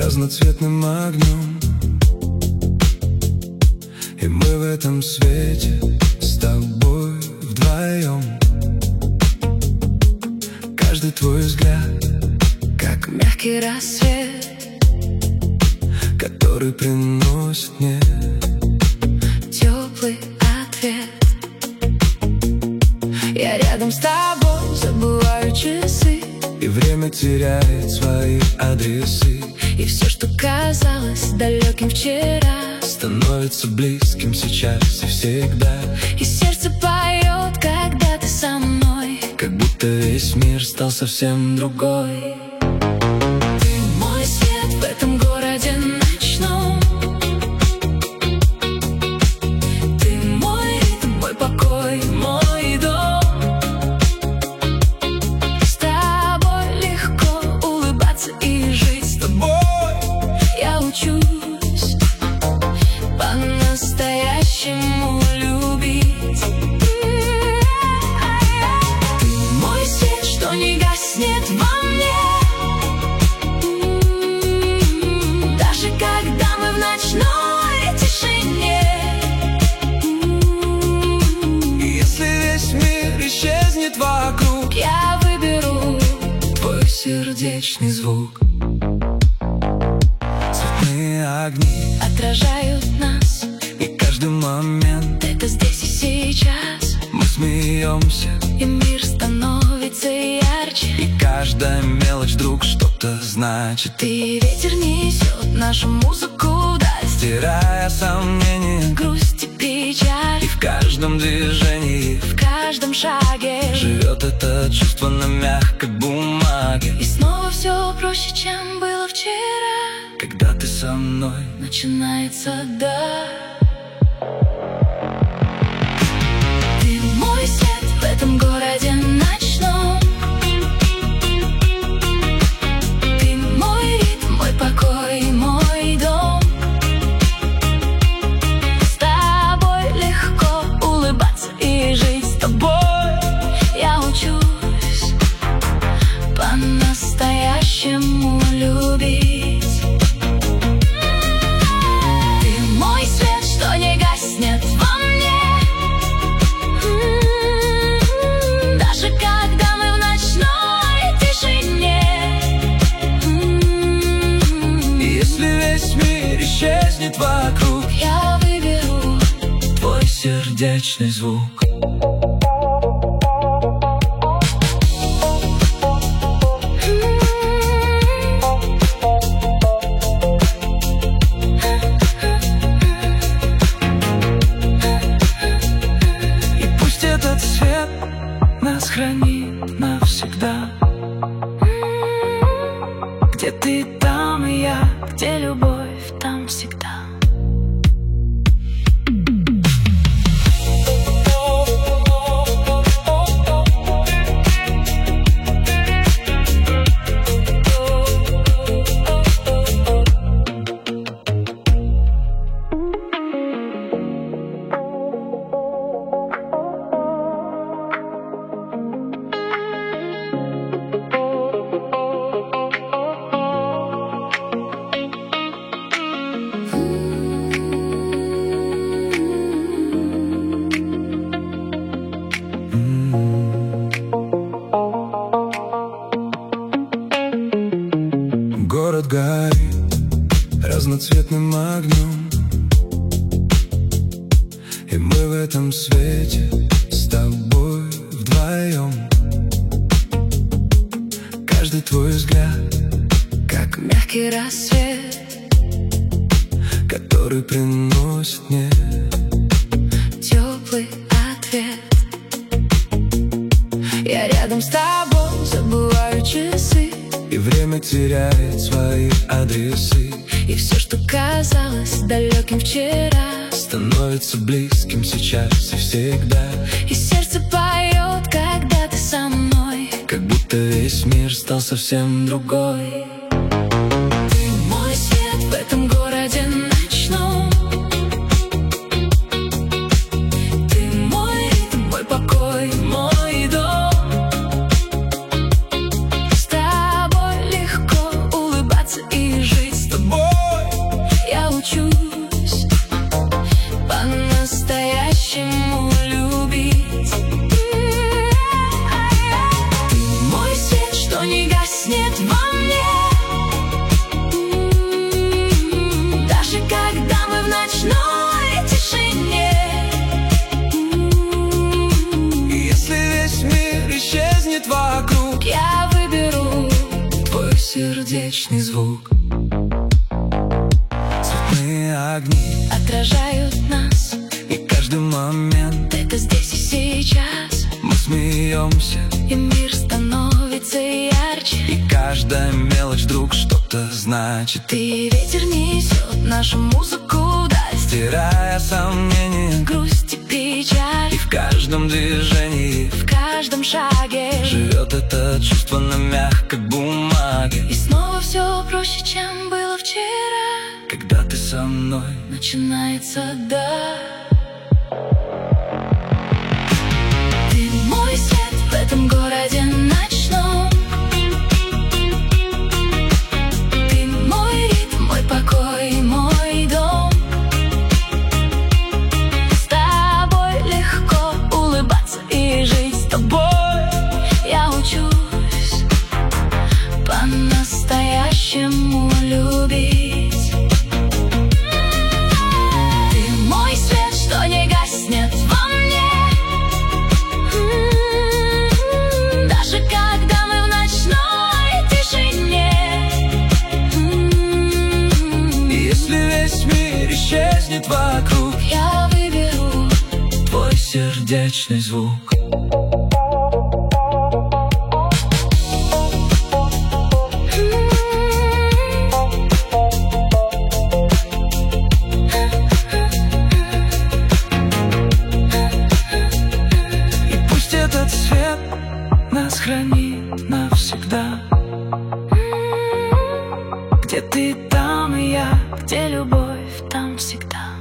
разноцветным огнем, и мы в этом свете с тобой вдвоем. Каждый твой взгляд, как мягкий рассвет, который приносит мне теплый ответ. Я рядом с тобой, забываю часы, и время теряет свои адресы. и все, что казалось далеким вчера, становится близким сейчас и всегда. и сердце поет, когда ты со мной, как будто весь мир стал совсем другой. Ты мой свет в этом городе ночном, ты мой ритм, мой покой, мой дом. С тобой легко улыбаться и жить, с тобой я учусь по-настоящему любить. Ты мой свет, что не гаснет во мне, даже когда мы в ночной тишине. Если весь мир исчезнет вокруг, Я выберу твой сердечный звук. Цветные огни отражают нас, и каждый момент это здесь и сейчас, мы смеемся, и мир становится ярче. и каждая мелочь вдруг что-то значит. Ты ветер несет нашу музыку вдаль, Стирая сомнения, грусть и печаль, и в каждом движении в каждом шаге живет это чувство на мягкой бумаге. и снова все проще, чем было вчера. Когда ты со мной, Начинается да. Ты мой свет в этом городе ночном, ты мой ритм, мой покой, мой дом. С тобой легко улыбаться и жить, с тобой я учусь по-настоящему любить. Ты мой свет, что не гаснет во мне, даже когда мы в ночной тишине. если весь мир исчезнет вокруг, Я выберу твой сердечный звук. И пусть этот свет нас хранит навсегда. Где ты, там и я, где любовь, там всегда. Город горит разноцветным огнем, и мы в этом свете с тобой вдвоем. Каждый твой взгляд, как мягкий рассвет, который приносит мне теплый ответ. Я рядом с тобой, забываю часы, и время теряет свои адресы. и все, что казалось далеким вчера, становится близким сейчас и всегда. и сердце поет, когда ты со мной, как будто весь мир стал совсем другой. ты мой свет в этом городе ночном, ты мой ритм, мой покой, мой дом. С тобой легко улыбаться и жить, с тобой сердечный звук. Цветные огни отражают нас, и каждый момент это здесь и сейчас. мы смеемся, И мир становится ярче. и каждая мелочь вдруг что-то значит. И ветер несет нашу музыку даль, Стирая сомнения, грусть и печаль. и в каждом движении В каждом шаге живет это чувство на мягкой бумаге. и снова все проще, чем было вчера. Когда ты со мной, Начинается да. Ты мой свет в этом городе ночном. Ты мой ритм, мой покой, мой дом. С тобой легко улыбаться и жить с тобой. Я учусь по-настоящему любить. Ты мой свет, что не гаснет во мне. Даже когда мы в ночной тишине. если весь мир исчезнет вокруг, Я выберу твой сердечный звук. И пусть этот свет нас хранит навсегда. Где ты, там и я, где любовь, там всегда.